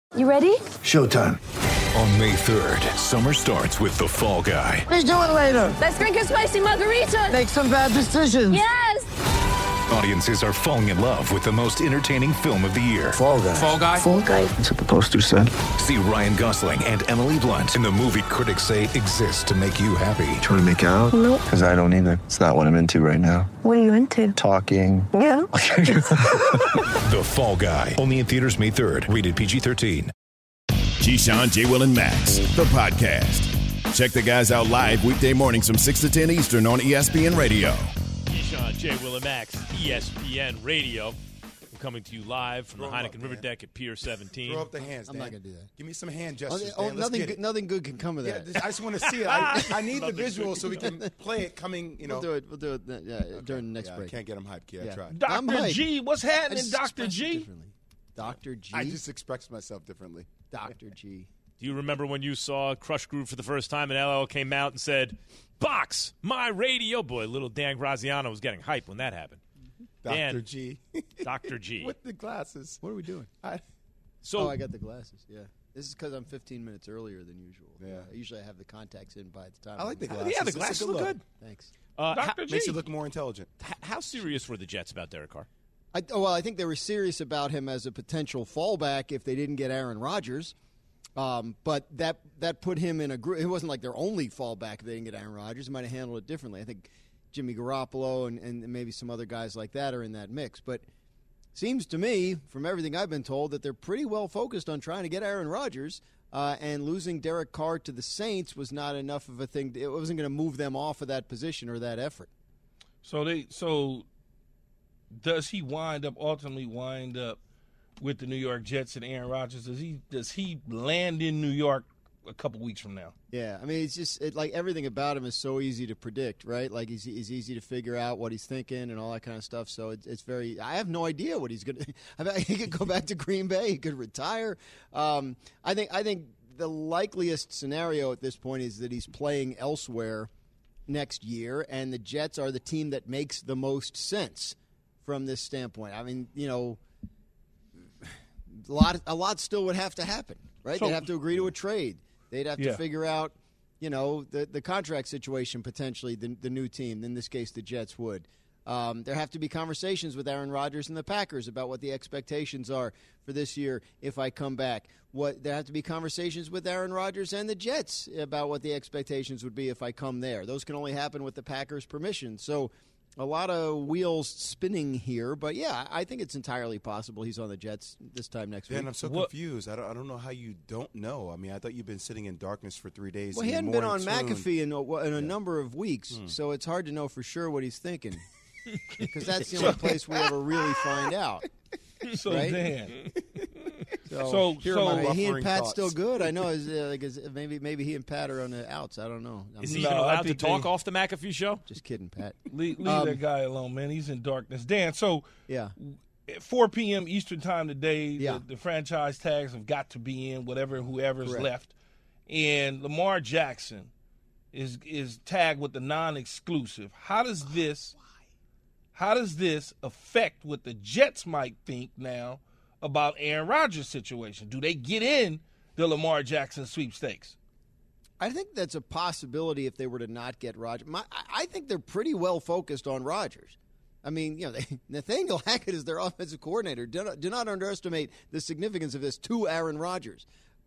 You ready? Showtime. On May 3rd, summer starts with The Fall Guy. Let's do it later. Let's drink a spicy margarita. Make some bad decisions. Yes. Audiences are falling in love with the most entertaining film of the year. Fall Guy. Fall Guy? Fall guy. That's what the poster said. See Ryan Gosling and Emily Blunt in the movie critics say exists to make you happy. Trying to make it out? Nope. Because I don't either. It's not what I'm into right now. What are you into? Talking. Yeah. The Fall Guy. Only in theaters May 3rd. Rated PG-13. Keyshawn, J. Will, and Max, the podcast. Check the guys out live weekday mornings from 6 to 10 Eastern on ESPN Radio. Keyshawn, J. Will, and Max, ESPN Radio. We're coming to you live from the Heineken River Deck at Pier 17. Throw up the hands, Dan. I'm not going to do that. Give me some hand gestures, Dan. Let's get it. Nothing good can come of that. Yeah, I just want to see it. I need the visual so we can play it coming, We'll do it during the next break. I can't get them hyped, kid. Yeah. I tried. Dr. G, what's happening, Dr. G? Dr. G? I just expressed myself differently. Dr. G. Do you remember when you saw Crush Groove for the first time and LL came out and said, "Box, my radio"? Boy, little Dan Graziano was getting hyped when that happened. Dr. G. Dr. G. With the glasses. What are we doing? I I got the glasses, yeah. This is because I'm 15 minutes earlier than usual. Yeah. Usually I have the contacts in by the time. like the I'm- glasses. Yeah, the It's a glasses good look good. Thanks. Dr. G. makes you look more intelligent. How serious were the Jets about Derek Carr? I think they were serious about him as a potential fallback if they didn't get Aaron Rodgers. But that put him in a group. It wasn't like their only fallback if they didn't get Aaron Rodgers. They might have handled it differently. I think Jimmy Garoppolo and maybe some other guys like that are in that mix. But seems to me, from everything I've been told, that they're pretty well focused on trying to get Aaron Rodgers. And losing Derek Carr to the Saints was not enough of a thing. It wasn't going to move them off of that position or that effort. So does he ultimately wind up with the New York Jets and Aaron Rodgers? Does he land in New York a couple weeks from now? Yeah, I mean, it's just like everything about him is so easy to predict, right? Like he's easy to figure out what he's thinking and all that kind of stuff. So it's very. I have no idea what he's going to. I mean, he could go back to Green Bay. He could retire. I think the likeliest scenario at this point is that he's playing elsewhere next year, and the Jets are the team that makes the most sense from this standpoint. I mean, a lot still would have to happen, right? They'd have to agree to a trade. They'd have to figure out, the contract situation potentially, the new team, in this case the Jets would. There have to be conversations with Aaron Rodgers and the Packers about what the expectations are for this year if I come back. There have to be conversations with Aaron Rodgers and the Jets about what the expectations would be if I come there. Those can only happen with the Packers' permission. So a lot of wheels spinning here, but yeah, I think it's entirely possible he's on the Jets this time next week. Dan, I'm so confused. I don't know how you don't know. I mean, I thought you've been sitting in darkness for 3 days. Well, he hadn't been on McAfee in a number of weeks, so it's hard to know for sure what he's thinking. Because that's the only place we ever really find out. So right? Dan. So he and Pat thoughts. still good. I know. Maybe he and Pat are on the outs. I don't know. Is he even allowed to talk off the McAfee show? Just kidding, Pat. Leave that guy alone, man. He's in darkness. Dan, so yeah. At 4 p.m. Eastern time today, Yeah. the franchise tags have got to be in, whoever's Correct. left. And Lamar Jackson is tagged with the non-exclusive. How does this affect what the Jets might think now about Aaron Rodgers' situation? Do they get in the Lamar Jackson sweepstakes? I think that's a possibility if they were to not get Rodgers. I think they're pretty well focused on Rodgers. I mean, Nathaniel Hackett is their offensive coordinator. Do not underestimate the significance of this to Aaron Rodgers.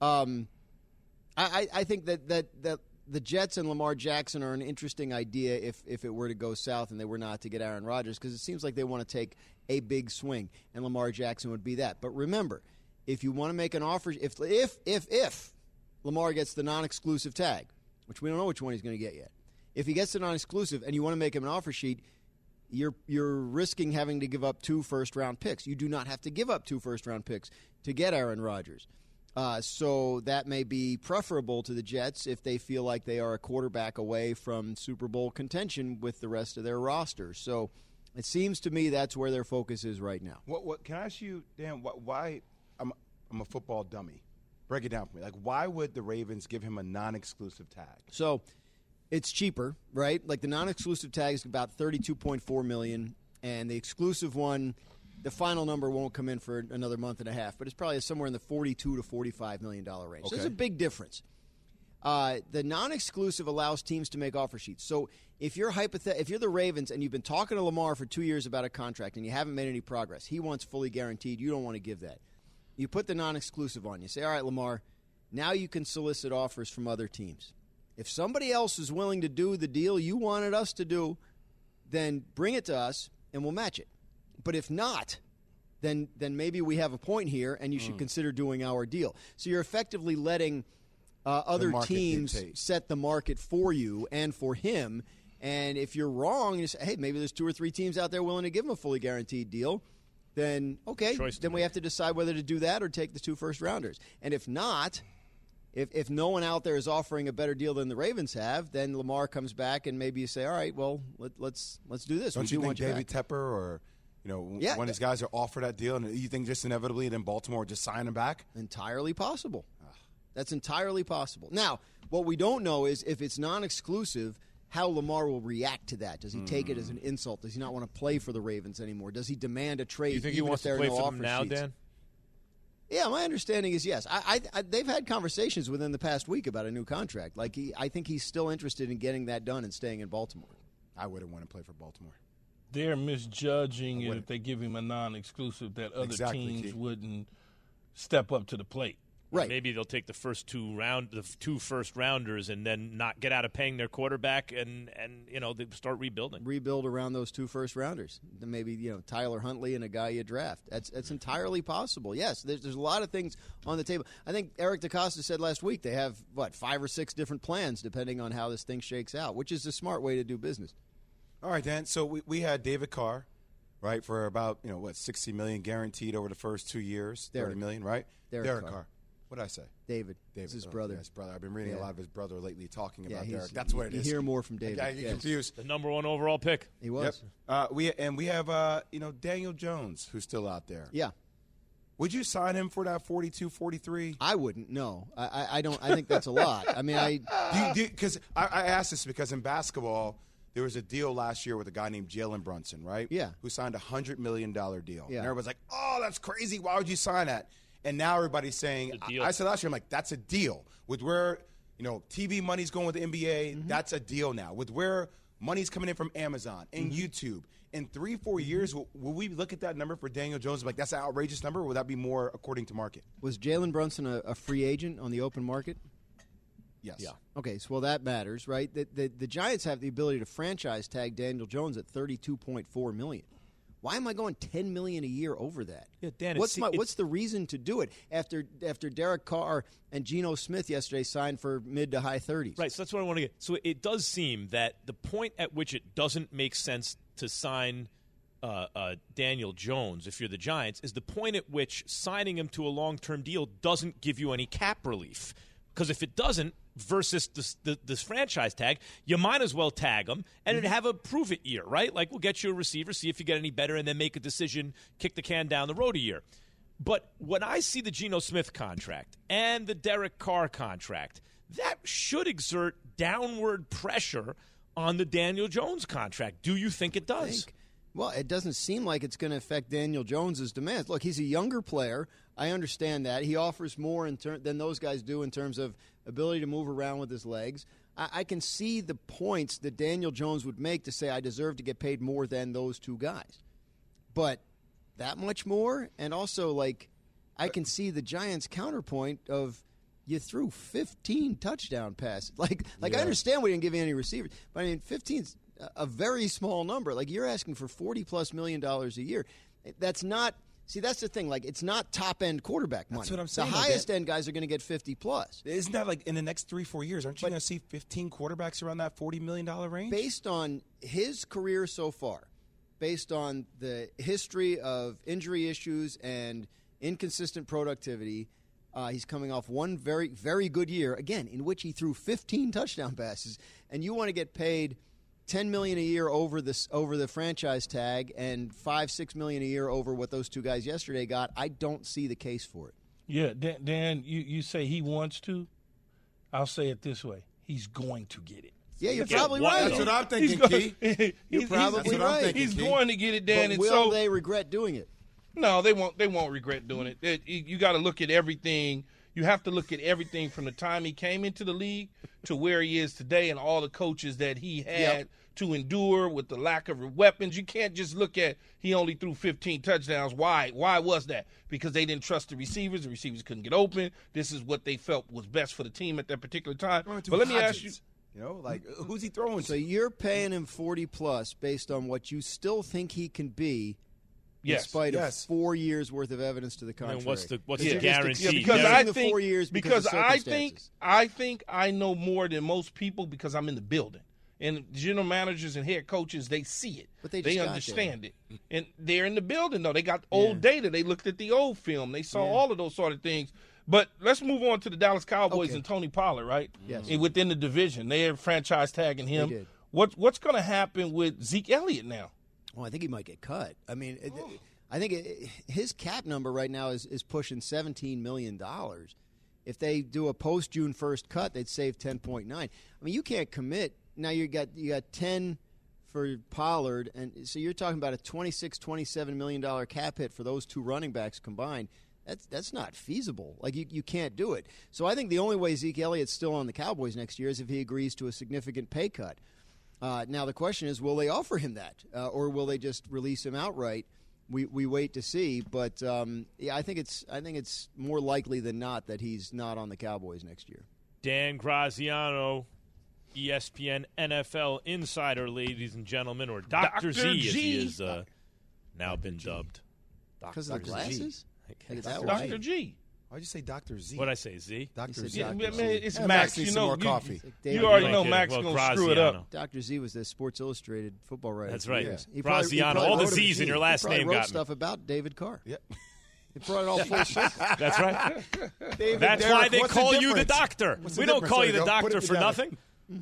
I think that the Jets and Lamar Jackson are an interesting idea if it were to go south and they were not to get Aaron Rodgers, because it seems like they want to take a big swing, and Lamar Jackson would be that. But remember, if you want to make an offer, if Lamar gets the non-exclusive tag, which we don't know which one he's going to get yet, if he gets the non-exclusive and you want to make him an offer sheet, you're risking having to give up 2 first-round picks. You do not have to give up 2 first-round picks to get Aaron Rodgers. So that may be preferable to the Jets if they feel like they are a quarterback away from Super Bowl contention with the rest of their roster. So it seems to me that's where their focus is right now. What can I ask you, Dan? Why? I'm a football dummy. Break it down for me. Like, why would the Ravens give him a non-exclusive tag? So it's cheaper, right? Like the non-exclusive tag is about $32.4 million, and the exclusive one The final number won't come in for another month and a half, but it's probably somewhere in the $42 to $45 million range. So there's a big difference. The non-exclusive allows teams to make offer sheets. So if you're the Ravens and you've been talking to Lamar for 2 years about a contract and you haven't made any progress, he wants fully guaranteed. You don't want to give that. You put the non-exclusive on. You say, all right, Lamar, now you can solicit offers from other teams. If somebody else is willing to do the deal you wanted us to do, then bring it to us and we'll match it. But if not, then maybe we have a point here and you should consider doing our deal. So you're effectively letting other teams set the market for you and for him. And if you're wrong, you say, hey, maybe there's 2 or 3 teams out there willing to give him a fully guaranteed deal. Then, okay, then we have to decide whether to do that or take the 2 first-rounders. And if not, if no one out there is offering a better deal than the Ravens have, then Lamar comes back and maybe you say, all right, well, let's do this. Don't you think David Tepper or one of these guys are offered that deal, and you think just inevitably then Baltimore just sign him back? Entirely possible. That's entirely possible. Now, what we don't know is if it's non-exclusive, how Lamar will react to that. Does he take it as an insult? Does he not want to play for the Ravens anymore? Does he demand a trade? You think he wants to play for them now, Dan? Yeah, my understanding is yes. They've had conversations within the past week about a new contract. I think he's still interested in getting that done and staying in Baltimore. I wouldn't want to play for Baltimore. They're misjudging it if they give him a non-exclusive that other teams wouldn't step up to the plate. Right. Maybe they'll take the the 2 first-rounders and then not get out of paying their quarterback and they start rebuilding. Rebuild around those 2 first-rounders. Then maybe Tyler Huntley and a guy you draft. That's entirely possible. Yes, there's a lot of things on the table. I think Eric DeCosta said last week they have 5 or 6 different plans depending on how this thing shakes out, which is a smart way to do business. All right, Dan. So we had David Carr, right, for about $60 million guaranteed over the first 2 years, $30 million, right? Derek Carr. What did I say? David. It's his brother. His brother. I've been reading a lot of his brother lately talking about Derek. That's what it is. You hear more from David. I get confused. The number 1 overall pick. He was. Yep. We have Daniel Jones, who's still out there. Yeah. Would you sign him for that 42, 43? I wouldn't. No, I don't. I think that's a lot. I mean, because I asked this because in basketball there was a deal last year with a guy named Jalen Brunson, right? Yeah. Who signed a $100 million deal. Yeah. And everybody's like, "Oh, that's crazy! Why would you sign that?" And now everybody's saying, I said last year, I'm like, that's a deal. With where, TV money's going with the NBA, that's a deal now. With where money's coming in from Amazon and YouTube. In 3-4 years, will we look at that number for Daniel Jones like, that's an outrageous number, or will that be more according to market? Was Jalen Brunson a free agent on the open market? Yes. Yeah. Okay, so that matters, right? The Giants have the ability to franchise tag Daniel Jones at $32.4 million. Why am I going $10 million a year over that? Yeah, Dan. What's the reason to do it after Derek Carr and Geno Smith yesterday signed for mid to high 30s? Right. So that's what I want to get. So it does seem that the point at which it doesn't make sense to sign Daniel Jones, if you're the Giants, is the point at which signing him to a long-term deal doesn't give you any cap relief. Because if it doesn't, versus this franchise tag, you might as well tag them and have a prove-it year, right? Like, we'll get you a receiver, see if you get any better, and then make a decision, kick the can down the road a year. But when I see the Geno Smith contract and the Derek Carr contract, that should exert downward pressure on the Daniel Jones contract. Do you think it does? Well, it doesn't seem like it's going to affect Daniel Jones's demands. Look, he's a younger player. I understand that. He offers more than those guys do in terms of ability to move around with his legs. I can see the points that Daniel Jones would make to say, I deserve to get paid more than those 2 guys. But that much more? And also, I can see the Giants' counterpoint of you threw 15 touchdown passes. I understand we didn't give you any receivers, but I mean, 15's a very small number. You're asking for $40+ million a year. That's not. See, that's the thing. It's not top-end quarterback money. That's what I'm saying. The highest-end guys are going to get 50+. Isn't that in the next 3-4 years? Aren't you going to see 15 quarterbacks around that $40 million range? Based on his career so far, based on the history of injury issues and inconsistent productivity, he's coming off one very, very good year, again, in which he threw 15 touchdown passes, and you want to get paid $10 million a year over the franchise tag and $5-6 million a year over what those 2 guys yesterday got. I don't see the case for it. Yeah, Dan, you say he wants to. I'll say it this way: he's going to get it. Yeah, you're probably right. That's what I'm thinking, Key. You're probably right. He's going to get it, Dan. But will they regret doing it? No, they won't. They won't regret doing it. You got to look at everything. You have to look at everything from the time he came into the league to where he is today, and all the coaches that he had to endure with the lack of weapons. You can't just look at he only threw 15 touchdowns. Why? Why was that? Because they didn't trust the receivers. The receivers couldn't get open. This is what they felt was best for the team at that particular time. But let me ask you. You know, like, who's he throwing to? So you're paying him 40+ based on what you still think he can be, in spite of 4 years worth of evidence to the contrary. And what's the guarantee? Because I think 4 years because I think I know more than most people because I'm in the building. And general managers and head coaches, they see it. But they understand it. And they're in the building, though. They got old data. They looked at the old film. They saw all of those sort of things. But let's move on to the Dallas Cowboys and Tony Pollard, right? Yes. And within the division. They are franchise tagging him. They did. What's going to happen with Zeke Elliott now? Well, I think he might get cut. I mean, I think his cap number right now is pushing $17 million. If they do a post-June 1st cut, they'd save 10.9. I mean, you can't commit. Now you got 10 for Pollard, and so you're talking about a $26-27 million cap hit for those two running backs combined. That's not feasible. Like, you can't do it. So I think the only way Zeke Elliott's still on the Cowboys next year is if he agrees to a significant pay cut. Now the question is, will they offer him that, or will they just release him outright? We wait to see. But I think it's more likely than not that he's not on the Cowboys next year. Dan Graziano, ESPN NFL insider, ladies and gentlemen, or Dr. Z, as he is now been dubbed. Because of the glasses? Dr. G. Why'd you say Dr. Z? What'd I say, Z? Dr. Z. Yeah, man, it's Yeah, Max. needs You some know, more coffee. You already know Max going to screw it up. Dr. Z was the Sports Illustrated football writer. That's right. He Graziano, all the Z's in your last name wrote got me. stuff about David Carr. Yep. He brought it all full circle. That's right. David, That's Derek, why they what's call the you the difference? doctor. What's the We don't difference? call There you the go. Put doctor it for together. nothing.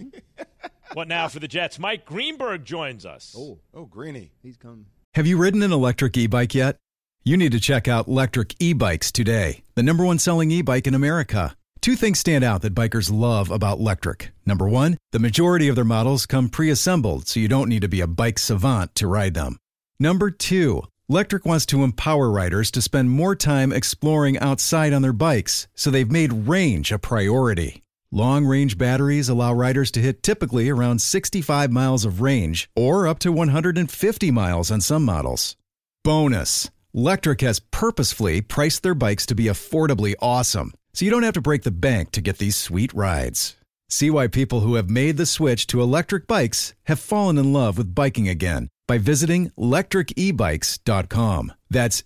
What now for the Jets? Mike Greenberg joins us. Oh, Greeny. He's coming. Have you ridden an electric e-bike yet? You need to check out Lectric E-Bikes today, the #1 selling e-bike in America. Two things stand out that bikers love about Lectric. Number one, the majority of their models come pre-assembled, so you don't need to be a bike savant to ride them. Number two, Lectric wants to empower riders to spend more time exploring outside on their bikes, so they've made range a priority. Long-range batteries allow riders to hit typically around 65 miles of range, or up to 150 miles on some models. Bonus, Lectric has purposefully priced their bikes to be affordably awesome, so you don't have to break the bank to get these sweet rides. See why people who have made the switch to electric bikes have fallen in love with biking again by visiting lectricebikes.com. That's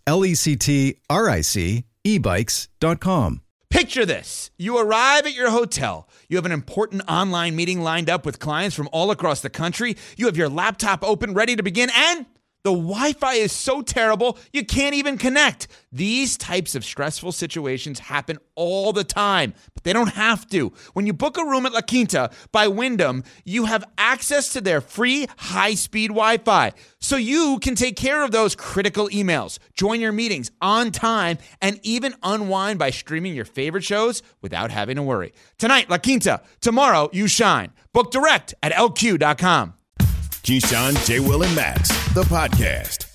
LECTRIC ebikes.com. Picture this. You arrive at your hotel. You have an important online meeting lined up with clients from all across the country. You have your laptop open, ready to begin, and the Wi-Fi is so terrible, you can't even connect. These types of stressful situations happen all the time, but they don't have to. When you book a room at La Quinta by Wyndham, you have access to their free high-speed Wi-Fi, so you can take care of those critical emails, join your meetings on time, and even unwind by streaming your favorite shows without having to worry. Tonight, La Quinta. Tomorrow, you shine. Book direct at LQ.com. Keyshawn, J. Will, and Max, the podcast.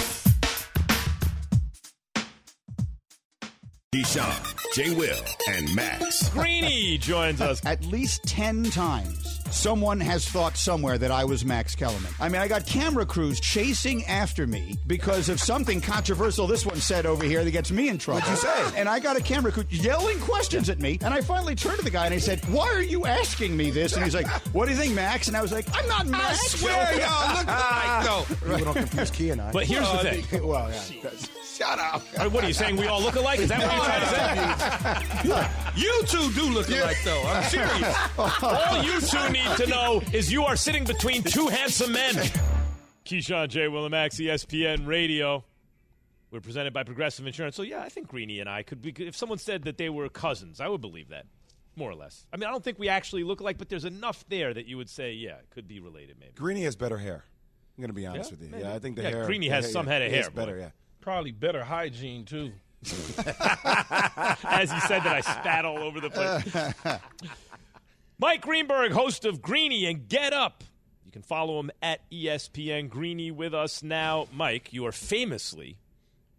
Keyshawn, J. Will, and Max. Greeny joins us. At least 10 times, someone has thought somewhere that I was Max Kellerman. I mean, I got camera crews chasing after me because of something controversial this one said over here that gets me in trouble. What'd you say? And I got a camera crew yelling questions at me, and I finally turned to the guy and I said, "Why are you asking me this?" And he's like, "What do you think, Max?" And I was like, "I'm not Max." I swear, y'all look like no. You don't confuse Key and I. But here's the thing. Well, yeah. Shut up. What are you saying? We all look alike? Is that what you're trying to say? You two do look alike, though. I'm serious. All you two need to know is you are sitting between two handsome men. Keyshawn, J. Will, and Max, ESPN Radio. We're presented by Progressive Insurance. So, yeah, I think Greeny and I could be. If someone said that they were cousins, I would believe that, more or less. I mean, I don't think we actually look alike, but there's enough there that you would say, yeah, it could be related, maybe. Greeny has better hair. I'm going to be honest with you. Maybe. Yeah, I think the Yeah, hair. Greeny has some head of hair, better, boy. yeah. Probably better hygiene, too. As he said that, I spat all over the place. Mike Greenberg, host of Greeny and Get Up. You can follow him at ESPN Greeny with us now. Mike, you are famously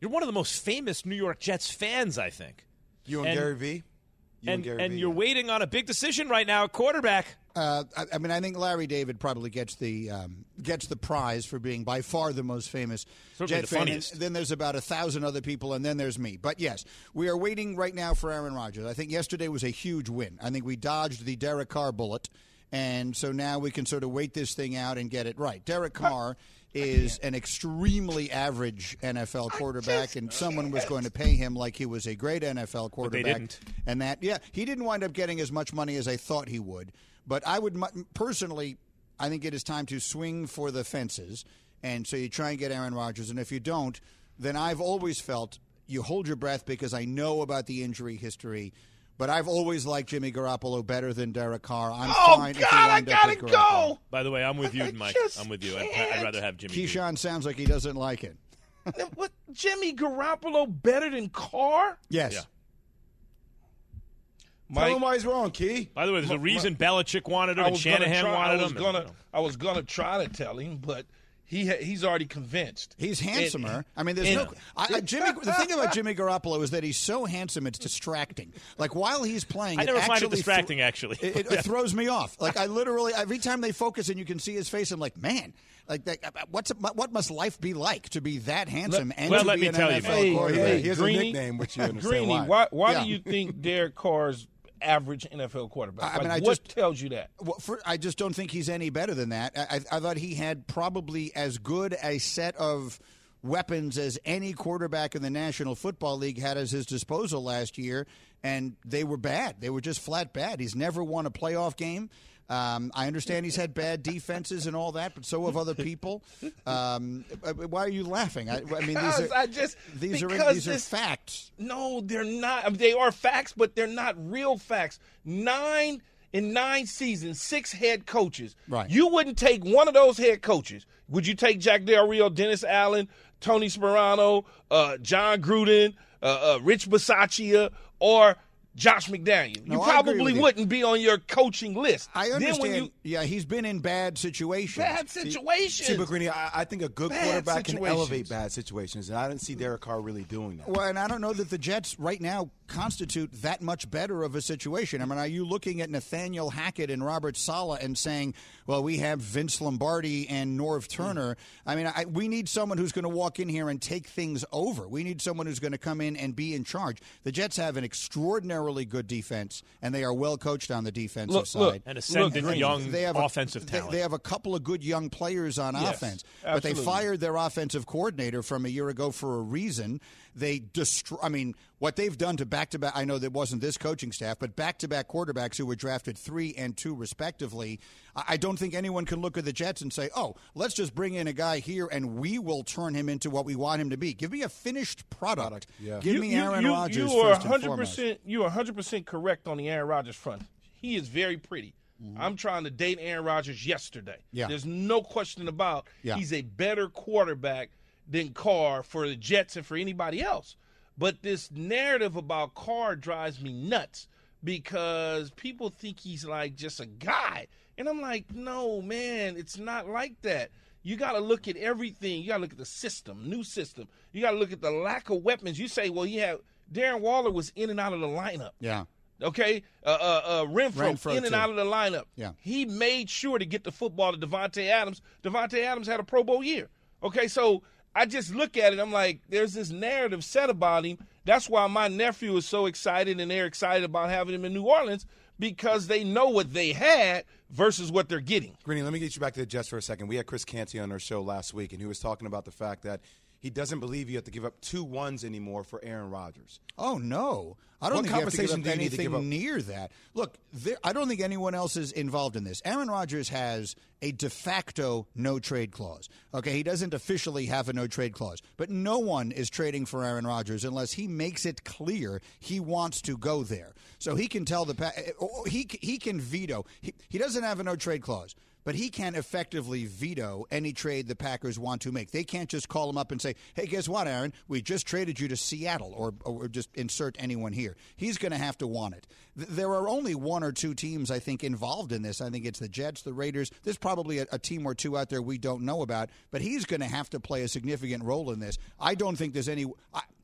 You're one of the most famous New York Jets fans, I think. You and Gary V? And you're waiting on a big decision right now at quarterback. I think Larry David probably gets the prize for being by far the most famous Certainly Jet the fan. funniest. And then there's about 1,000 other people, and then there's me. But yes, we are waiting right now for Aaron Rodgers. I think yesterday was a huge win. I think we dodged the Derek Carr bullet, and so now we can sort of wait this thing out and get it right. Derek Carr is an extremely average NFL quarterback, and someone was going to pay him like he was a great NFL quarterback. But they didn't. And he didn't wind up getting as much money as I thought he would. But I would personally, I think it is time to swing for the fences, and so you try and get Aaron Rodgers. And if you don't, then I've always felt you hold your breath because I know about the injury history. But I've always liked Jimmy Garoppolo better than Derek Carr. I'm fine if you wind up with Garoppolo. By the way, I'm with you, Mike. I'm with you. I'd rather have Jimmy. Keyshawn sounds like he doesn't like it. What, Jimmy Garoppolo better than Carr? Yes. Yeah. Tell him why he's wrong, Key. By the way, there's a reason Belichick wanted him and Shanahan wanted him. I was gonna try to tell him, but he's already convinced. He's handsomer. The thing about Jimmy Garoppolo is that he's so handsome it's distracting. Like while he's playing, I never find it distracting. Actually, it throws me off. Like I literally every time they focus and you can see his face, I'm like, man, like that, what must life be like to be that handsome and to let be me an tell you, NFL quarterback? He has a nickname, which you understand Greeny, why do you think Derek Carr's average NFL quarterback? What tells you that? Well, I just don't think he's any better than that. I thought he had probably as good a set of weapons as any quarterback in the National Football League had at his disposal last year, and they were bad. They were just flat bad. He's never won a playoff game. I understand he's had bad defenses and all that, but so have other people. Why are you laughing? These are facts. No, they're not. I mean, they are facts, but they're not real facts. 9 seasons, 6 head coaches. Right. You wouldn't take one of those head coaches. Would you take Jack Del Rio, Dennis Allen, Tony Sperano, John Gruden, Rich Bisaccia, or Josh McDaniel? No, you probably wouldn't be on your coaching list. I understand. He's been in bad situations. See, but Greeny, I think a good quarterback can elevate bad situations, and I didn't see Derek Carr really doing that. Well, and I don't know that the Jets right now constitute that much better of a situation. I mean, are you looking at Nathaniel Hackett and Robert Saleh and saying, well, we have Vince Lombardi and Norv Turner? I mean, we need someone who's going to walk in here and take things over. We need someone who's going to come in and be in charge. The Jets have an extraordinarily good defense, and they are well coached on the defensive side. And ascendant young offensive talent. They have a couple of good young players on offense, but they fired their offensive coordinator from a year ago for a reason. They what they've done to back-to-back, I know that wasn't this coaching staff, but back-to-back quarterbacks who were drafted 3 and 2 respectively. I don't think anyone can look at the Jets and say, oh, let's just bring in a guy here and we will turn him into what we want him to be. Give me a finished product. Yeah. Give me Aaron Rodgers you are first and foremost. You are 100% correct on the Aaron Rodgers front. He is very pretty. Mm-hmm. I'm trying to date Aaron Rodgers yesterday. Yeah. There's no question about he's a better quarterback than Carr for the Jets and for anybody else. But this narrative about Carr drives me nuts because people think he's like just a guy. And I'm like, no, man, it's not like that. You got to look at everything. You got to look at the system, new system. You got to look at the lack of weapons. You say, well, Darren Waller was in and out of the lineup. Yeah. Okay, Renfro in and out of the lineup. Yeah. He made sure to get the football to Devontae Adams. Devontae Adams had a Pro Bowl year. Okay, so I just look at it. I'm like, there's this narrative set about him. That's why my nephew is so excited, and they're excited about having him in New Orleans because they know what they had versus what they're getting. Greeny, let me get you back to the Jets for a second. We had Chris Canty on our show last week, and he was talking about the fact that he doesn't believe you have to give up 2 1s anymore for Aaron Rodgers. Oh, no. I don't think you have to give up anything near that. Look, I don't think anyone else is involved in this. Aaron Rodgers has a de facto no-trade clause. Okay, he doesn't officially have a no-trade clause. But no one is trading for Aaron Rodgers unless he makes it clear he wants to go there. So he can tell he can veto. He doesn't have a no-trade clause. but he can effectively veto any trade the Packers want to make. They can't just call him up and say, hey, guess what, Aaron? We just traded you to Seattle, or just insert anyone here. He's going to have to want it. There are only one or two teams, I think, involved in this. I think it's the Jets, the Raiders. There's probably a team or two out there we don't know about, but he's going to have to play a significant role in this. I don't think there's any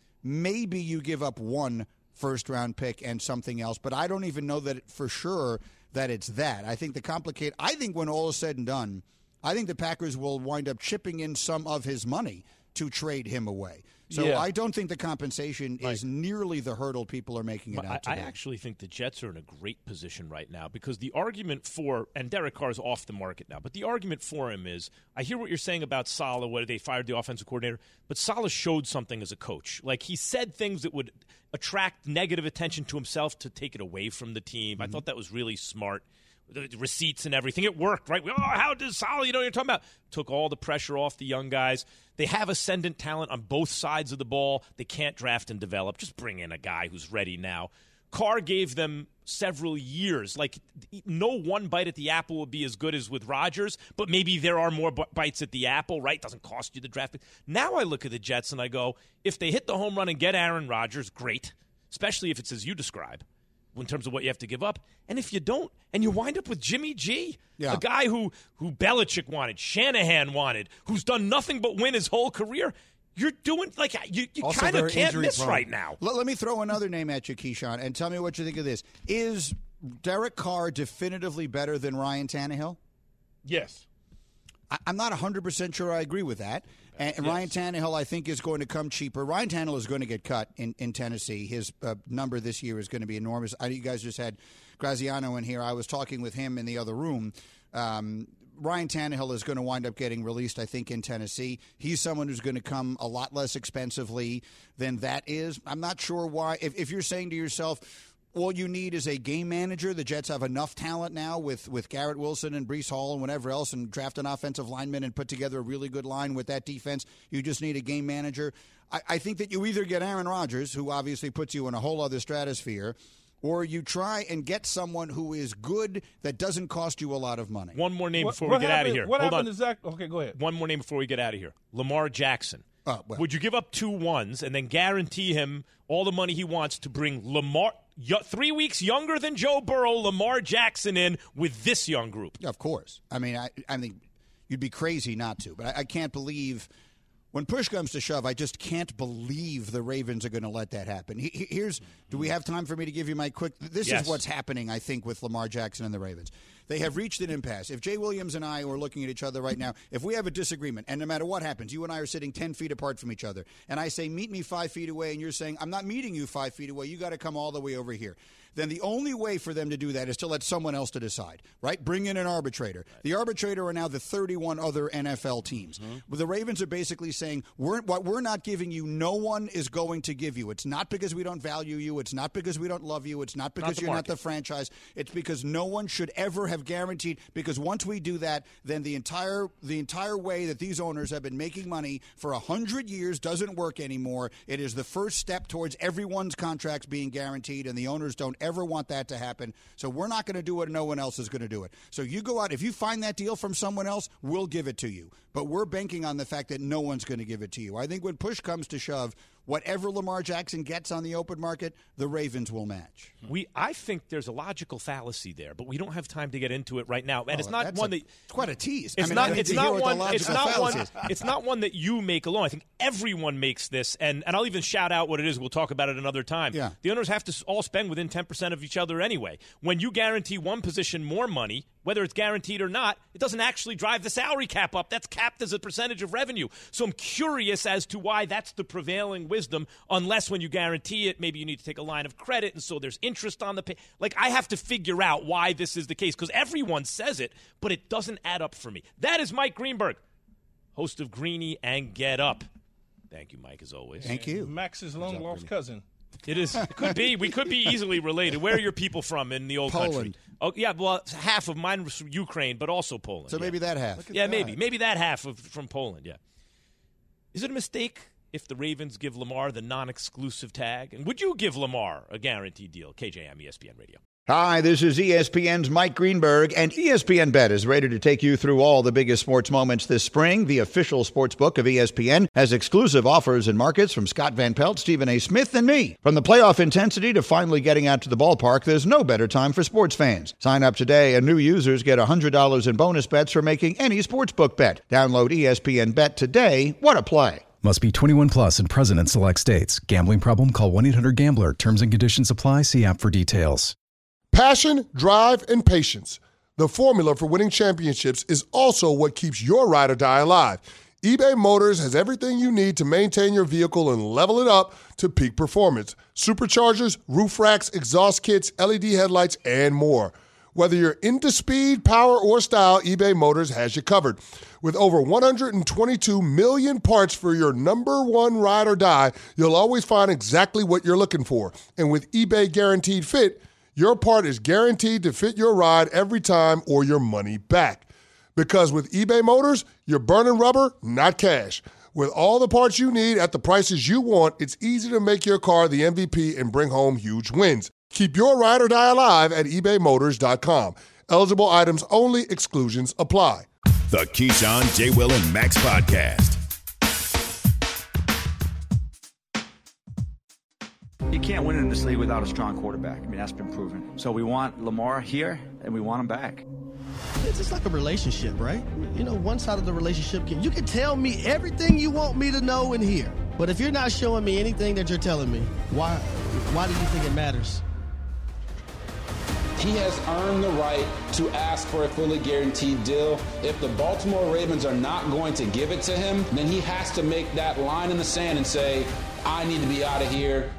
maybe you give up one first-round pick and something else, but I don't even know that for sure that it's that. I think I think when all is said and done, I think the Packers will wind up chipping in some of his money to trade him away. So I don't think the compensation is nearly the hurdle people are making it out to be. I actually think the Jets are in a great position right now because the argument for – and Derek Carr's off the market now, but the argument for him is I hear what you're saying about Saleh, whether they fired the offensive coordinator, but Saleh showed something as a coach. Like he said things that would attract negative attention to himself to take it away from the team. Mm-hmm. I thought that was really smart. The receipts and everything. It worked, right? How does Saleh, you know what you're talking about? Took all the pressure off the young guys. They have ascendant talent on both sides of the ball. They can't draft and develop. Just bring in a guy who's ready now. Carr gave them several years. Like, no one bite at the apple would be as good as with Rodgers, but maybe there are more bites at the apple, right? Doesn't cost you the draft pick. Now I look at the Jets and I go, if they hit the home run and get Aaron Rodgers, great, especially if it's as you describe, in terms of what you have to give up. And if you don't, and you wind up with Jimmy G, a guy who Belichick wanted, Shanahan wanted, who's done nothing but win his whole career, you're doing, like, you kind of can't miss right now. Let me throw another name at you, Keyshawn, and tell me what you think of this. Is Derek Carr definitively better than Ryan Tannehill? Yes. I'm not 100% sure I agree with that. And yes. Ryan Tannehill, I think, is going to come cheaper. Ryan Tannehill is going to get cut in Tennessee. His number this year is going to be enormous. You guys just had Graziano in here. I was talking with him in the other room. Ryan Tannehill is going to wind up getting released, I think, in Tennessee. He's someone who's going to come a lot less expensively than that is. I'm not sure why. If you're saying to yourself, all you need is a game manager. The Jets have enough talent now with Garrett Wilson and Breece Hall and whatever else, and draft an offensive lineman and put together a really good line with that defense. You just need a game manager. I think that you either get Aaron Rodgers, who obviously puts you in a whole other stratosphere, or you try and get someone who is good that doesn't cost you a lot of money. One more name before we get out of here. What happened to Zach? Okay, go ahead. One more name before we get out of here. Lamar Jackson. Would you give up 2 ones and then guarantee him all the money he wants to bring 3 weeks younger than Joe Burrow, Lamar Jackson in with this young group? Of course. I mean, I think you'd be crazy not to. But I can't believe, when push comes to shove, I just can't believe the Ravens are going to let that happen. Do we have time for me to give you my quick? This is what's happening, I think, with Lamar Jackson and the Ravens. They have reached an impasse. If Jay Williams and I are looking at each other right now, if we have a disagreement, and no matter what happens, you and I are sitting 10 feet apart from each other, and I say, meet me 5 feet away, and you're saying, I'm not meeting you 5 feet away, you got to come all the way over here. Then the only way for them to do that is to let someone else to decide, right? Bring in an arbitrator. Right. The arbitrator are now the 31 other NFL teams. Mm-hmm. The Ravens are basically saying, what we're not giving you, no one is going to give you. It's not because we don't value you. It's not because we don't love you. It's not because you're not the franchise. It's because no one should ever have guaranteed, because once we do that, then the entire way that these owners have been making money for 100 years doesn't work anymore. It is the first step towards everyone's contracts being guaranteed, and the owners don't ever want that to happen. So we're not going to do it. No one else is going to do it. So you go out. If you find that deal from someone else, we'll give it to you. But we're banking on the fact that no one's going to give it to you. I think when push comes to shove, whatever Lamar Jackson gets on the open market, the Ravens will match. I think there's a logical fallacy there, but we don't have time to get into it right now. And it's not one that it's quite a tease. It's not one that you make alone. I think everyone makes this, and I'll even shout out what it is. We'll talk about it another time. Yeah. The owners have to all spend within 10% of each other anyway. When you guarantee one position more money, whether it's guaranteed or not, it doesn't actually drive the salary cap up. That's capped as a percentage of revenue. So I'm curious as to why that's the prevailing wisdom, unless when you guarantee it, maybe you need to take a line of credit, and so there's interest on the pay. Like, I have to figure out why this is the case, because everyone says it, but it doesn't add up for me. That is Mike Greenberg, host of Greeny and Get Up. Thank you, Mike, as always. Thank you. Max's long-lost cousin. It is. It could be. We could be easily related. Where are your people from in the old Poland. country? Oh, yeah. Well, half of mine was from Ukraine, but also Poland. So maybe that half. Yeah, maybe that half from Poland. Yeah. Is it a mistake if the Ravens give Lamar the non-exclusive tag? And would you give Lamar a guaranteed deal? KJM, ESPN Radio. Hi, this is ESPN's Mike Greenberg, and ESPN Bet is ready to take you through all the biggest sports moments this spring. The official sports book of ESPN has exclusive offers and markets from Scott Van Pelt, Stephen A. Smith, and me. From the playoff intensity to finally getting out to the ballpark, there's no better time for sports fans. Sign up today, and new users get $100 in bonus bets for making any sportsbook bet. Download ESPN Bet today. What a play. Must be 21 plus and present in select states. Gambling problem? Call 1-800-GAMBLER. Terms and conditions apply. See app for details. Passion, drive, and patience. The formula for winning championships is also what keeps your ride or die alive. eBay Motors has everything you need to maintain your vehicle and level it up to peak performance. Superchargers, roof racks, exhaust kits, LED headlights, and more. Whether you're into speed, power, or style, eBay Motors has you covered. With over 122 million parts for your number one ride or die, you'll always find exactly what you're looking for. And with eBay Guaranteed Fit, your part is guaranteed to fit your ride every time or your money back. Because with eBay Motors, you're burning rubber, not cash. With all the parts you need at the prices you want, it's easy to make your car the MVP and bring home huge wins. Keep your ride or die alive at ebaymotors.com. Eligible items only. Exclusions apply. The Keyshawn, J. Will, and Max Podcast. You can't win in this league without a strong quarterback. I mean, that's been proven. So we want Lamar here, and we want him back. It's just like a relationship, right? You know, one side of the relationship, you can tell me everything you want me to know and hear. But if you're not showing me anything that you're telling me, why do you think it matters? He has earned the right to ask for a fully guaranteed deal. If the Baltimore Ravens are not going to give it to him, then he has to make that line in the sand and say, I need to be out of here.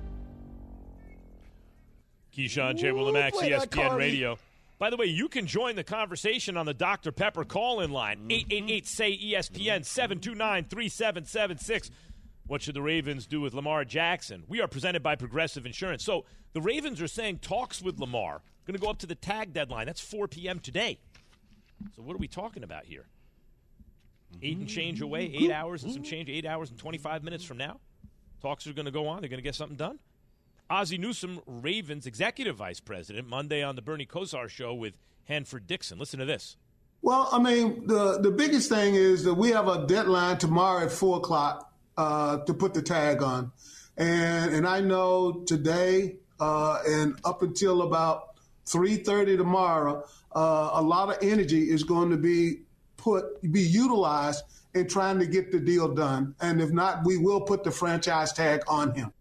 Keyshawn, J. Will, and Max, ESPN Radio. By the way, you can join the conversation on the Dr. Pepper call-in line, 888-SAY-ESPN, 729-3776. What should the Ravens do with Lamar Jackson? We are presented by Progressive Insurance. So the Ravens are saying talks with Lamar going to go up to the tag deadline. That's 4 p.m. today. So what are we talking about here? 8 and change away, 8 hours and some change, 8 hours and 25 minutes from now. Talks are going to go on. They're going to get something done. Ozzie Newsome, Ravens executive vice president, Monday on the Bernie Kosar show with Hanford Dixon. Listen to this. Well, I mean, the biggest thing is that we have a deadline tomorrow at 4 o'clock to put the tag on. And I know today and up until about 3:30 tomorrow, a lot of energy is going to be utilized in trying to get the deal done. And if not, we will put the franchise tag on him.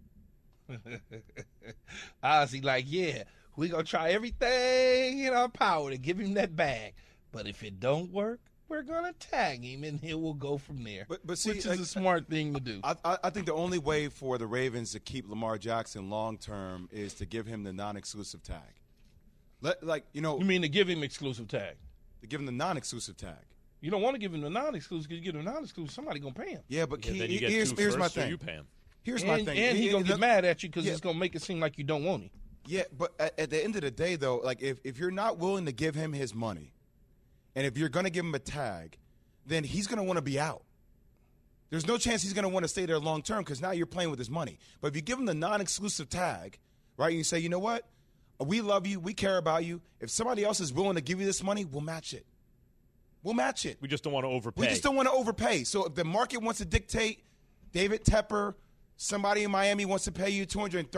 Ozzie like, yeah, we're going to try everything in our power to give him that bag. But if it don't work, we're going to tag him, and he will go from there. But see, which is a smart thing to do. I think the only way for the Ravens to keep Lamar Jackson long-term is to give him the non-exclusive tag. You mean to give him exclusive tag? To give him the non-exclusive tag. You don't want to give him the non-exclusive because you give him the non-exclusive, somebody going to pay him. Yeah, but then you get here's my thing. You pay him. Here's my thing. And he's going to get mad at you because it's going to make it seem like you don't want him. Yeah, but at the end of the day, though, like if you're not willing to give him his money, and if you're going to give him a tag, then he's going to want to be out. There's no chance he's going to want to stay there long term because now you're playing with his money. But if you give him the non-exclusive tag, right, and you say, you know what, we love you, we care about you. If somebody else is willing to give you this money, we'll match it. We'll match it. We just don't want to overpay. We just don't want to overpay. So if the market wants to dictate, David Tepper, somebody in Miami wants to pay you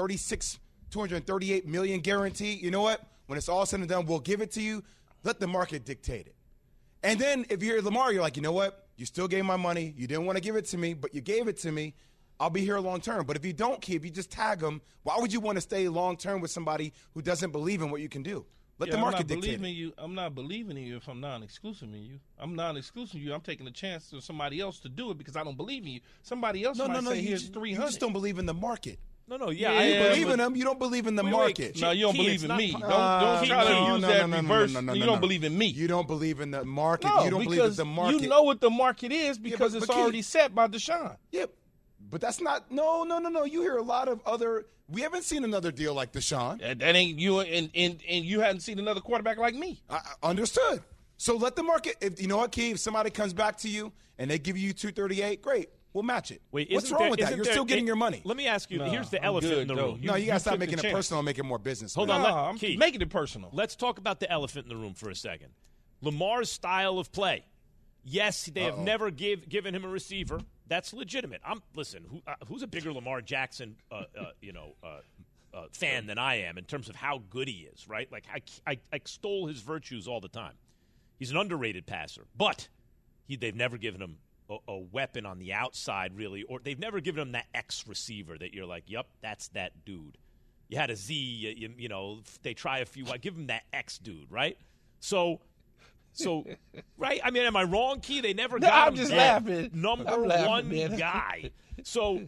$238 million guarantee. You know what? When it's all said and done, we'll give it to you. Let the market dictate it. And then if you're Lamar, you're like, you know what? You still gave my money. You didn't want to give it to me, but you gave it to me. I'll be here long term. But if you don't keep, you just tag them. Why would you want to stay long term with somebody who doesn't believe in what you can do? Let the market dictate it. I'm not believing in you if I'm non-exclusive in you. I'm non-exclusive in you. I'm taking a chance for somebody else to do it because I don't believe in you. Somebody else might say, here's $300. You just don't believe in the market. Yeah. You believe in them. You don't believe in the market. No, you don't believe in me. Don't try to use that reverse. You don't believe in me. You don't believe in the market. No, you don't believe in the market. You know what the market is because it's already set by Deshaun. Yep. But that's not – no. You hear a lot of other – we haven't seen another deal like Deshaun. That ain't you, and you hadn't seen another quarterback like me. I understood. So let the market – you know what, Key? If somebody comes back to you and they give you $238, great. We'll match it. Wait, what's wrong with that? You're still getting your money. Let me ask you. Here's the elephant in the room. No, you got to stop making it personal and make it more business. Hold on. I'm making it personal. Let's talk about the elephant in the room for a second. Lamar's style of play. Yes, they have never given him a receiver. That's legitimate. Listen. Who's a bigger Lamar Jackson, fan than I am in terms of how good he is? Right? Like I extol his virtues all the time. He's an underrated passer, but they've never given him a weapon on the outside, really, or they've never given him that X receiver that you're like, yep, that's that dude. You had a Z, you know, they try a few. Give him that X dude, right? So, right? I mean, am I wrong, Key? They never got I'm him just that laughing. number one man. guy. So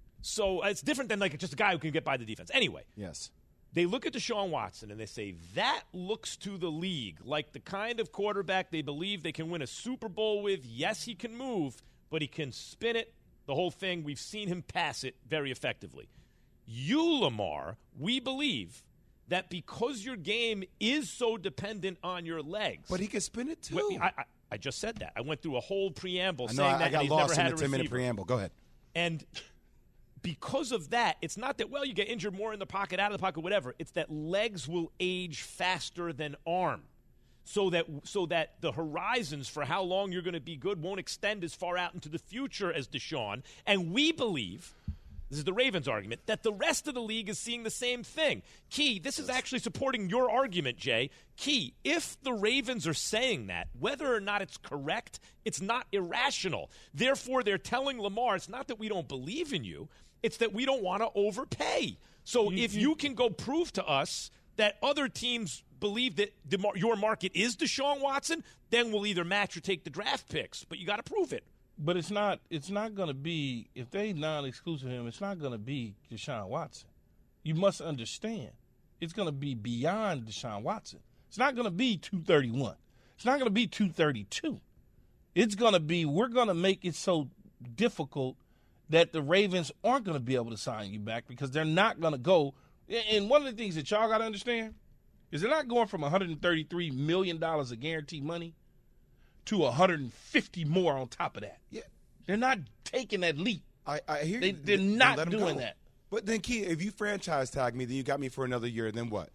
it's different than like just a guy who can get by the defense. Anyway, yes. They look at Deshaun Watson and they say, that looks to the league like the kind of quarterback they believe they can win a Super Bowl with. Yes, he can move, but he can spin it, the whole thing. We've seen him pass it very effectively. You, Lamar, we believe that because your game is so dependent on your legs. But he can spin it too. I just said that. I went through a whole preamble saying that I got he's lost never in had the a 10-minute preamble. Go ahead. And because of that, it's not that, well, you get injured more in the pocket, out of the pocket, whatever. It's that legs will age faster than arm. So that the horizons for how long you're going to be good won't extend as far out into the future as Deshaun. And we believe, this is the Ravens' argument, that the rest of the league is seeing the same thing. Key, this is actually supporting your argument, Jay. Key, if the Ravens are saying that, whether or not it's correct, it's not irrational. Therefore, they're telling Lamar, it's not that we don't believe in you, it's that we don't want to overpay. So if you can go prove to us that other teams believe that your market is Deshaun Watson, then we'll either match or take the draft picks. But you got to prove it. But it's not going to be, if they non-exclusive him, it's not going to be Deshaun Watson. You must understand. It's going to be beyond Deshaun Watson. It's not going to be 231. It's not going to be 232. It's going to be, we're going to make it so difficult that the Ravens aren't going to be able to sign you back because they're not going to go. And one of the things that y'all got to understand is they're not going from $133 million of guaranteed money to $150 more on top of that. Yeah. They're not taking that leap. I hear you. They're not doing that. But then, Key, if you franchise tag me, then you got me for another year, then what?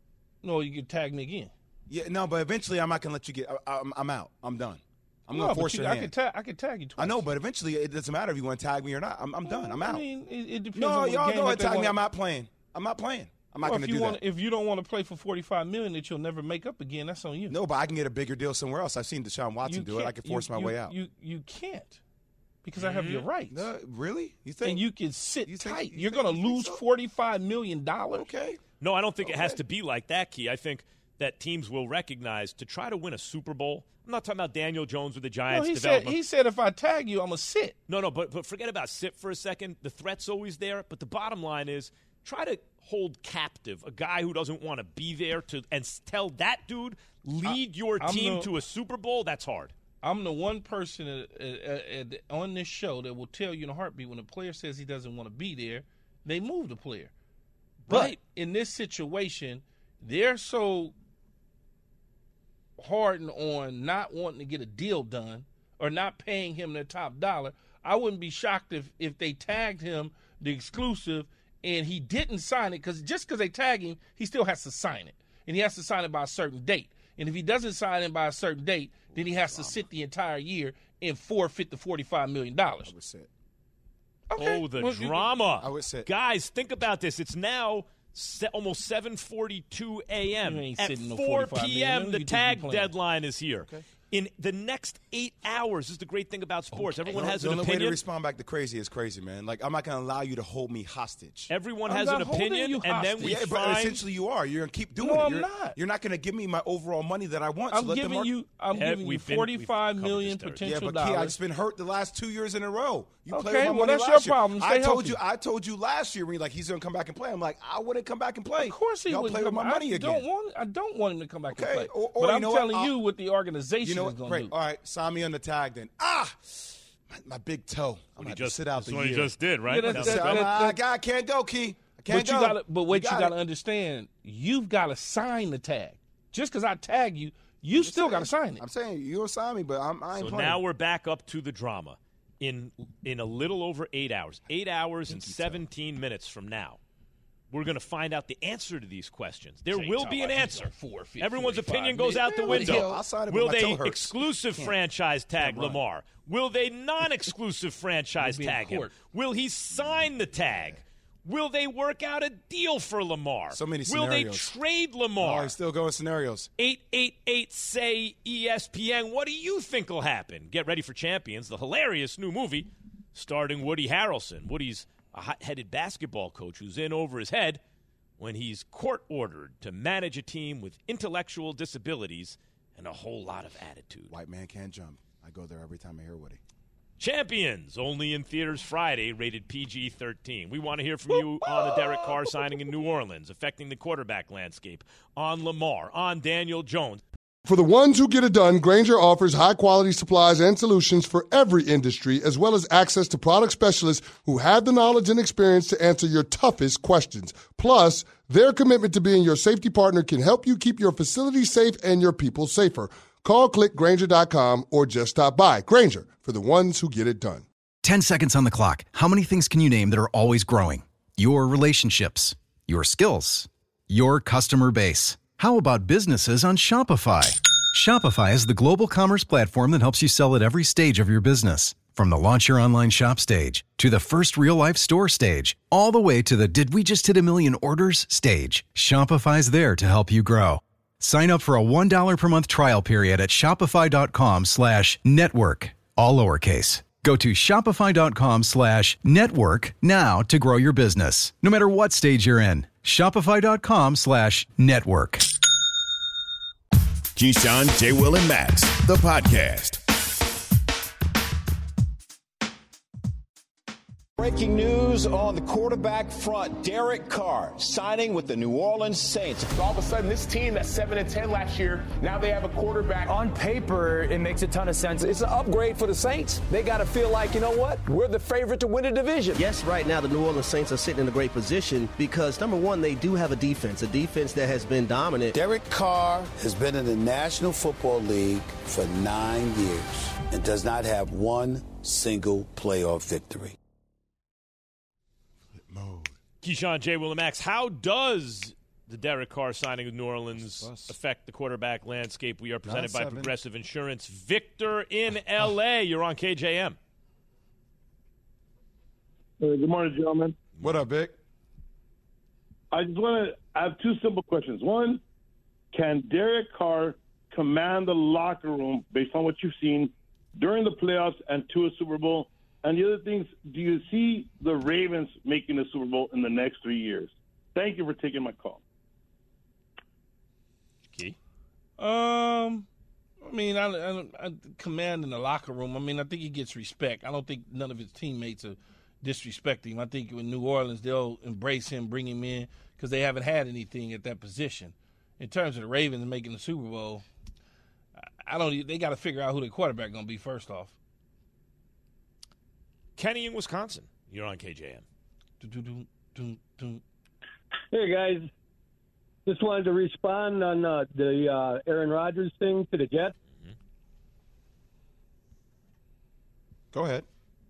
No, you can tag me again. Yeah, no, but eventually I'm not going to let you get I'm out. I'm done. I'm going to force your hand. I can tag you twice. I know, but eventually it doesn't matter if you want to tag me or not. I'm done. I'm out. I mean, it depends no, on what y'all game go ahead that tag they me. want. I'm not playing. I'm not going to do that. If you don't want to play for $45 million that you'll never make up again, that's on you. No, but I can get a bigger deal somewhere else. I've seen Deshaun Watson do it. I can force my way out. You can't because I have your rights. No, really? You think? And you can sit tight. You're going to lose $45 million. Okay. No, I don't think it has to be like that, Key. I think that teams will recognize to try to win a Super Bowl. I'm not talking about Daniel Jones with the Giants. No, he said if I tag you, I'm going to sit. No, but forget about sit for a second. The threat's always there, but the bottom line is try to hold captive a guy who doesn't want to be there and tell that dude lead your team to a Super Bowl. That's hard. I'm the one person on this show that will tell you in a heartbeat when a player says he doesn't want to be there, they move the player. But in this situation, they're so hardened on not wanting to get a deal done or not paying him their top dollar. I wouldn't be shocked if they tagged him the exclusive and he didn't sign it because they tag him, he still has to sign it. And he has to sign it by a certain date. And if he doesn't sign it by a certain date, then he has to sit the entire year and forfeit the $45 million. I would sit. Okay. Oh, the drama. I would sit. Guys, think about this. It's now almost 7:42 a.m. At 4 p.m., the tag deadline is here. Okay. In the next 8 hours, this is the great thing about sports. Okay. Everyone has an opinion. The only way to respond back to crazy is crazy, man. Like, I'm not going to allow you to hold me hostage. Everyone has an opinion, and then we find... But essentially you are. You're going to keep doing it. I'm not. You're not going to give me my overall money that I want. I'm giving you $45 million potential dollars. Yeah, but I've just been hurt the last 2 years in a row. You okay, played well, that's your problem. I told you last year when you're like, he's going to come back and play. I'm like, I wouldn't come back and play. Of course he wouldn't. Play with my money again. I don't want him to come back and play. Or but I'm telling you what the organization is going to do. All right. Sign me on the tag then. My big toe. I'm going to sit out the year. That's what he just did, right? I can't go, Key. I can't go. But what you got to understand, you've got to sign the tag. Just because I tag you, you still got to sign it. I'm saying you'll sign me, but I ain't playing. So now we're back up to the drama. in a little over 8 hours. 8 hours and 17 minutes from now, we're going to find out the answer to these questions. There will be an answer. Everyone's opinion goes out the window. Will they exclusive franchise tag Lamar? Will they non-exclusive franchise tag him? Will he sign the tag? Will they work out a deal for Lamar? So many Will scenarios. they trade Lamar? Oh, he's still going scenarios. 888-SAY-ESPN. What do you think will happen? Get ready for Champions, the hilarious new movie starring Woody Harrelson. Woody's a hot-headed basketball coach who's in over his head when he's court-ordered to manage a team with intellectual disabilities and a whole lot of attitude. White man can't jump. I go there every time I hear Woody. Champions, only in theaters Friday, rated PG-13. We want to hear from you on the Derek Carr signing in New Orleans, affecting the quarterback landscape, on Lamar, on Daniel Jones. For the ones who get it done, Grainger offers high-quality supplies and solutions for every industry, as well as access to product specialists who have the knowledge and experience to answer your toughest questions. Plus, their commitment to being your safety partner can help you keep your facility safe and your people safer. Call, click Grainger.com, or just stop by. Grainger, for the ones who get it done. 10 seconds on the clock. How many things can you name that are always growing? Your relationships, your skills, your customer base. How about businesses on Shopify? Shopify is the global commerce platform that helps you sell at every stage of your business. From the launch your online shop stage, to the first real-life store stage, all the way to the did we just hit a million orders stage. Shopify's there to help you grow. Sign up for a $1 per month trial period at shopify.com/network, all lowercase. Go to shopify.com/network now to grow your business, no matter what stage you're in. Shopify.com/network. Keyshawn, J. Will, and Max, the podcast. Breaking news on the quarterback front. Derek Carr signing with the New Orleans Saints. All of a sudden, this team that's 7-10 last year, now they have a quarterback. On paper, it makes a ton of sense. It's an upgrade for the Saints. They got to feel like, you know what? We're the favorite to win the division. Yes, right now the New Orleans Saints are sitting in a great position because, number one, they do have a defense that has been dominant. Derek Carr has been in the National Football League for 9 years and does not have one single playoff victory. Keyshawn, J. Will, and Max, how does the Derek Carr signing of New Orleans affect the quarterback landscape? We are presented by Progressive Insurance. Victor in L.A., you're on KJM. Good morning, gentlemen. What up, Vic? I have two simple questions. One, can Derek Carr command the locker room based on what you've seen during the playoffs and to a Super Bowl? And the other things, do you see the Ravens making the Super Bowl in the next 3 years? Thank you for taking my call. Key? I command in the locker room. I mean, I think he gets respect. I don't think none of his teammates are disrespecting him. I think in New Orleans, they'll embrace him, bring him in, because they haven't had anything at that position. In terms of the Ravens making the Super Bowl, they got to figure out who their quarterback going to be first off. Kenny in Wisconsin. You're on KJM. Hey, guys. Just wanted to respond on the Aaron Rodgers thing to the Jets. Mm-hmm. Go ahead.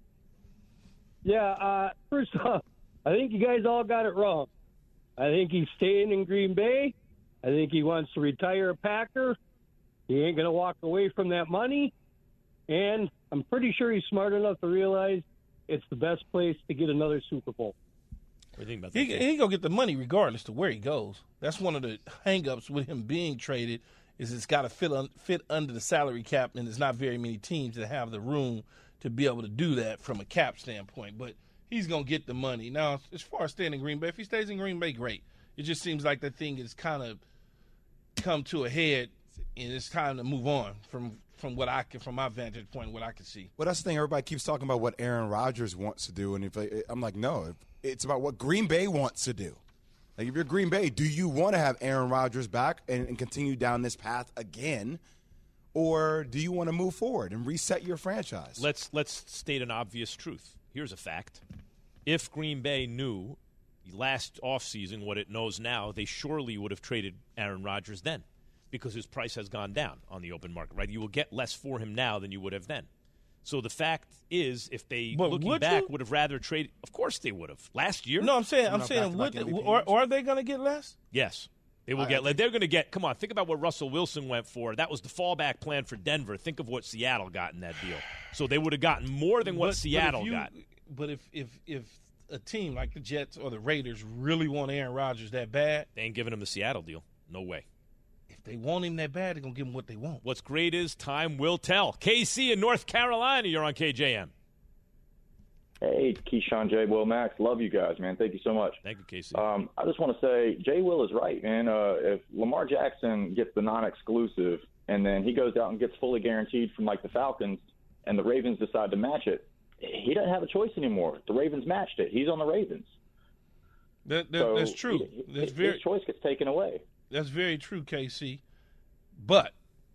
Yeah, first off, I think you guys all got it wrong. I think he's staying in Green Bay. I think he wants to retire a Packer. He ain't going to walk away from that money. And I'm pretty sure he's smart enough to realize it's the best place to get another Super Bowl. What do you think about that? He gonna get the money regardless to where he goes. That's one of the hang-ups with him being traded is it's got to fit under the salary cap, and there's not very many teams that have the room to be able to do that from a cap standpoint. But he's gonna get the money. Now, as far as staying in Green Bay, if he stays in Green Bay, great. It just seems like that thing has kind of come to a head, and it's time to move on from my vantage point, what I can see. Well, that's the thing. Everybody keeps talking about what Aaron Rodgers wants to do, and I'm like, no, it's about what Green Bay wants to do. Like, if you're Green Bay, do you want to have Aaron Rodgers back and continue down this path again, or do you want to move forward and reset your franchise? Let's state an obvious truth. Here's a fact. If Green Bay knew last offseason what it knows now, they surely would have traded Aaron Rodgers then, because his price has gone down on the open market, right? You will get less for him now than you would have then. So the fact is, if they, looking back, would have rather traded, of course they would have. Last year? No, I'm saying, are they going to get less? Yes. They will get. They're going to get. Come on, think about what Russell Wilson went for. That was the fallback plan for Denver. Think of what Seattle got in that deal. So they would have gotten more than what Seattle got. But if a team like the Jets or the Raiders really want Aaron Rodgers that bad, they ain't giving him the Seattle deal. No way. If they want him that bad, they're gonna give him what they want. What's great is time will tell. KC in North Carolina, you're on KJM. Hey, Keyshawn, J. Will, Max. Love you guys, man. Thank you so much. Thank you, Casey. I just want to say J. Will is right, man. If Lamar Jackson gets the non-exclusive and then he goes out and gets fully guaranteed from, like, the Falcons and the Ravens decide to match it, he doesn't have a choice anymore. The Ravens matched it. He's on the Ravens. That's true. His choice gets taken away. That's very true, KC. But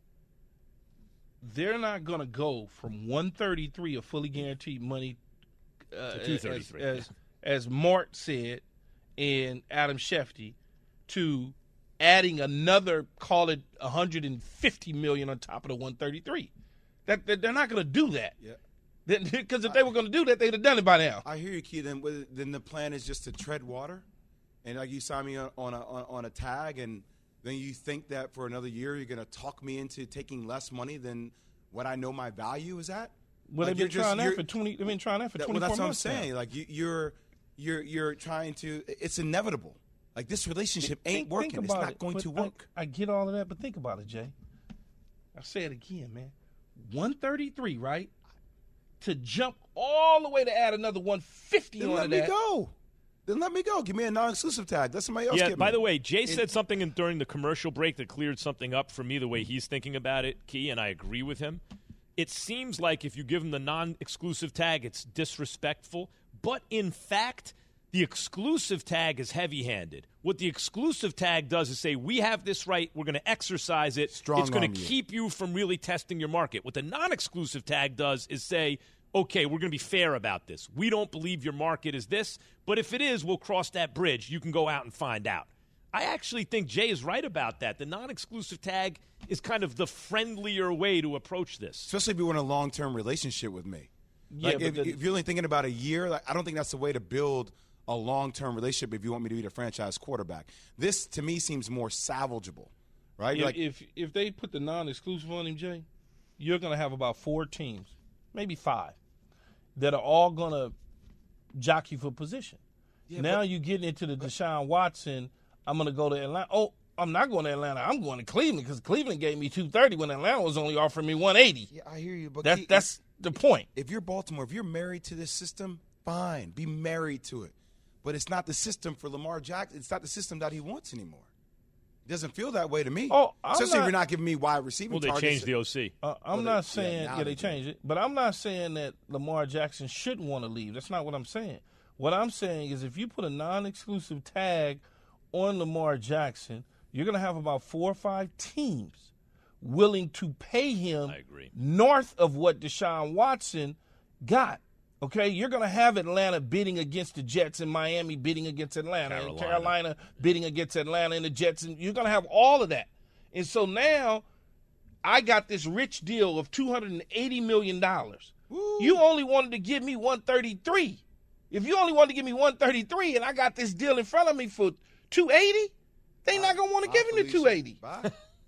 they're not going to go from 133 of fully guaranteed money to 233, as Mart said and Adam Schefter, to adding another, call it $150 million on top of the 133. That they're not going to do that. Yeah. Because if they were going to do that, they'd have done it by now. I hear you, Keith. Then the plan is just to tread water, and like you sign me on a tag, and then you think that for another year you're going to talk me into taking less money than what I know my value is at. Well, they've been trying that for 20. They've been trying that for 24 months. Well, that's what I'm saying. Now. Like you're trying to. It's inevitable. Like this relationship ain't working. It's not going to work. I get all of that, but think about it, Jay. I'll say it again, man. 133, right? To jump all the way to add another 150 then on let that. me go. Then let me go. Give me a non-exclusive tag. Let somebody else get me. By the way, Jay said something during the commercial break that cleared something up for me the way he's thinking about it, Key, and I agree with him. It seems like if you give him the non-exclusive tag, it's disrespectful. But, in fact, the exclusive tag is heavy-handed. What the exclusive tag does is say, we have this right, we're going to exercise it. It's going to keep you from really testing your market. What the non-exclusive tag does is say, okay, we're going to be fair about this. We don't believe your market is this, but if it is, we'll cross that bridge. You can go out and find out. I actually think Jay is right about that. The non-exclusive tag is kind of the friendlier way to approach this. Especially if you want a long-term relationship with me. Yeah, like if you're only thinking about a year, like, I don't think that's the way to build a long-term relationship if you want me to be the franchise quarterback. This, to me, seems more salvageable, right? Yeah, like, if they put the non-exclusive on him, Jay, you're going to have about 4 teams, maybe 5, that are all going to jockey for position. Yeah, now you get into the Deshaun Watson, I'm going to go to Atlanta. Oh, I'm not going to Atlanta. I'm going to Cleveland because Cleveland gave me 230 when Atlanta was only offering me 180. Yeah, I hear you. But that's the point. If you're Baltimore, if you're married to this system, fine. Be married to it. But it's not the system for Lamar Jackson. It's not the system that he wants anymore. It doesn't feel that way to me. Oh, especially if you're not giving me wide receiving targets. Well, they changed the OC. I'm not saying they changed it, but I'm not saying that Lamar Jackson shouldn't want to leave. That's not what I'm saying. What I'm saying is if you put a non-exclusive tag on Lamar Jackson, you're going to have about 4 or 5 teams willing to pay him north of what Deshaun Watson got. Okay, you're going to have Atlanta bidding against the Jets and Miami bidding against Atlanta and Carolina bidding against Atlanta and the Jets. And you're going to have all of that. And so now I got this rich deal of $280 million. Woo. You only wanted to give me 133. If you only wanted to give me 133 and I got this deal in front of me for 280, they not going to want to give him the 280. Bye.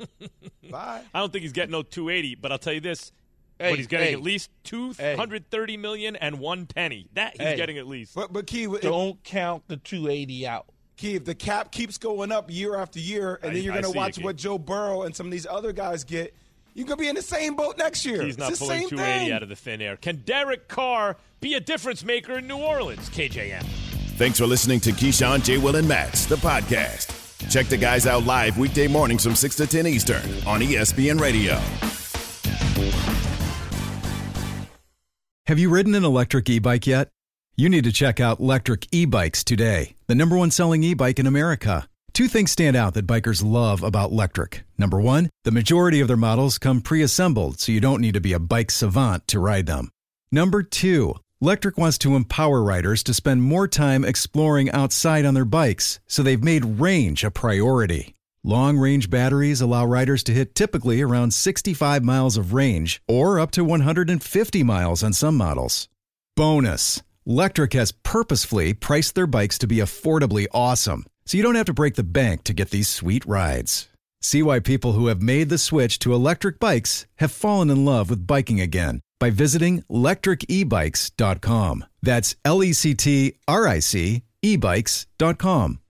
Bye. I don't think he's getting no 280, but I'll tell you this. But he's getting at least $230 million and 1 penny. That he's getting at least. But Key, don't count the 280 out. Key, if the cap keeps going up year after year, and then you're going to watch what Joe Burrow and some of these other guys get, you're going to be in the same boat next year. He's not pulling 280 out of the thin air. Can Derek Carr be a difference maker in New Orleans? KJM. Thanks for listening to Keyshawn, J. Will, and Max, the podcast. Check the guys out live weekday mornings from 6 to 10 Eastern on ESPN Radio. Have you ridden an electric e-bike yet? You need to check out Lectric E-Bikes today, the #1 selling e-bike in America. 2 things stand out that bikers love about Lectric. Number 1, the majority of their models come pre-assembled, so you don't need to be a bike savant to ride them. Number 2, Lectric wants to empower riders to spend more time exploring outside on their bikes, so they've made range a priority. Long-range batteries allow riders to hit typically around 65 miles of range or up to 150 miles on some models. Bonus, Lectric has purposefully priced their bikes to be affordably awesome, so you don't have to break the bank to get these sweet rides. See why people who have made the switch to electric bikes have fallen in love with biking again by visiting lectricebikes.com. That's LECTRIC ebikes.com.